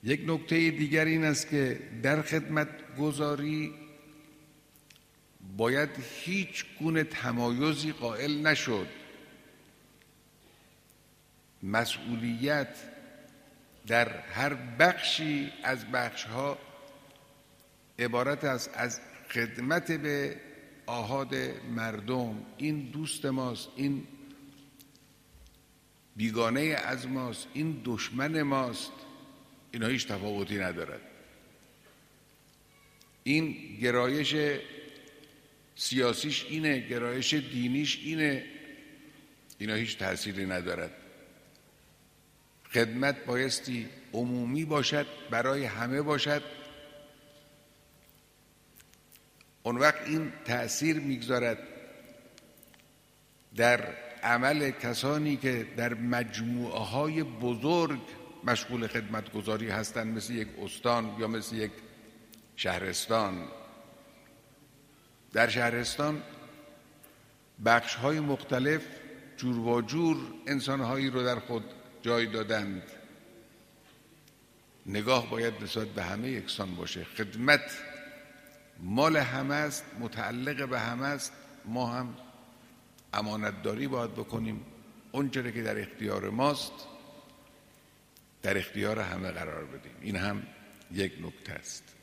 یک نکته دیگر این است که در خدمت گذاری باید هیچ گونه تمایزی قائل نشد. مسئولیت در هر بخشی از بخشها عبارت است از خدمت به آحاد مردم. این دوست ماست، این بیگانه از ماست، این دشمن ماست، اینا هیچ تفاوتی ندارد. این گرایش سیاسیش اینه، گرایش دینیش اینه، اینا هیچ تأثیری ندارد. خدمت بایستی عمومی باشد، برای همه باشد. اون وقت این تأثیر میگذارد در عمل کسانی که در مجموعه های بزرگ مشغول خدمتگزاری هستند، مثل یک استان یا مثل یک شهرستان. در شهرستان بخش های مختلف جور و جور انسانهایی رو در خود جای دادند. نگاه باید نسبت به همه یکسان باشه. خدمت مال همه است، متعلق به همه است. ما هم امانتداری باید بکنیم، اون چیزی که در اختیار ماست در اختیار همه قرار بدیم. این هم یک نکته است.